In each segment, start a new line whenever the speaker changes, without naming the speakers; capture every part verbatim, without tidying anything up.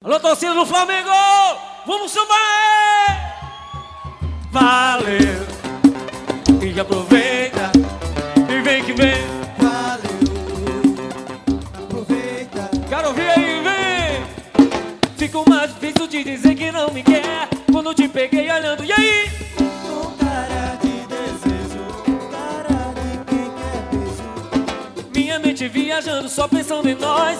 Alô, torcida do Flamengo! Vamos sambar! Valeu! E aproveita e vem que vem.
Valeu, aproveita.
Quero ouvir aí, vem! Fica mais difícil de dizer que não me quer quando te peguei olhando, e aí?
Com cara de desejo, cara de quem quer beijo.
Minha mente viajando, só pensando em nós.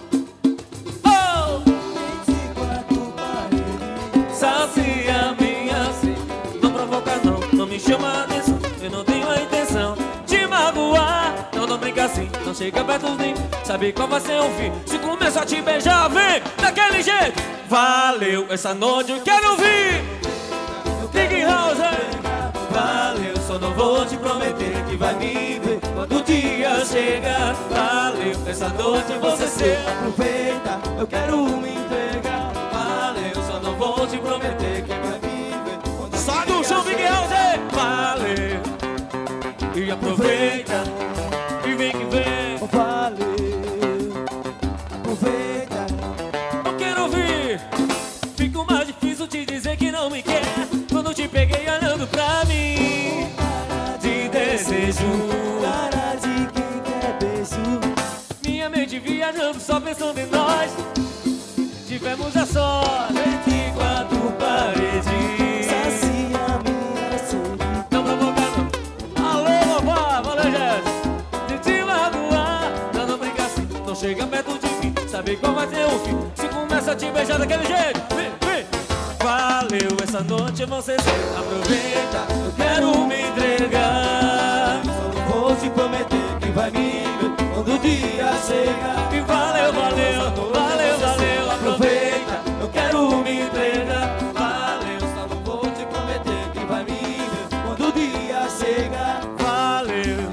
Oh!
vinte e quatro paredes,
Sacia minha sede. Não provoca não, não me chama a atenção. Eu não tenho a intenção de magoar. Não, não brinca assim, não chega perto de mim. Sabe qual vai ser o fim? Se começo a te beijar, vem daquele jeito. Valeu, essa noite eu quero ouvir Big House, valeu, só não vou te prometer que vai me ver quando o dia chegar. Valeu, essa noite você ser.
aproveita, eu quero me entregar.
Valeu, só não vou te prometer que vai me ver quando
Só
o
no
dia
chão,
chegar.
Big House.
Valeu, e aproveita e vem que vem.
Valeu, aproveita.
Eu quero ouvir. Fica mais difícil te dizer que não me quer quando te peguei olhando pra mim. De desejo,
Cara de quem quer beijo.
minha mente viajando, só pensando em nós. Tivemos a sorte vinte e quatro paredes.
Sacia minha sede.
Não provoca não. Alô, vovó, valeu, Jéssica. De te magoar, não, não brinca assim. Não chega perto de mim, sabe qual vai ser o fim. Se começa a te beijar daquele jeito, vem, vem. Valeu, essa noite você ser. Aproveita, eu quero me entregar.
Só não vou te prometer que vai me ver quando o dia chegar.
E valeu, valeu, valeu, valeu. Aproveita, eu quero me entregar. Valeu,
Só não vou te prometer que vai me ver quando o dia chegar.
valeu.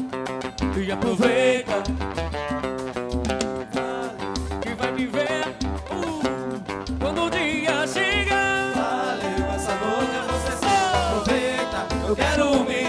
E aproveita que vai me ver uh, quando o dia chegar.
Valeu, essa noite você se aproveita. Eu
Quero me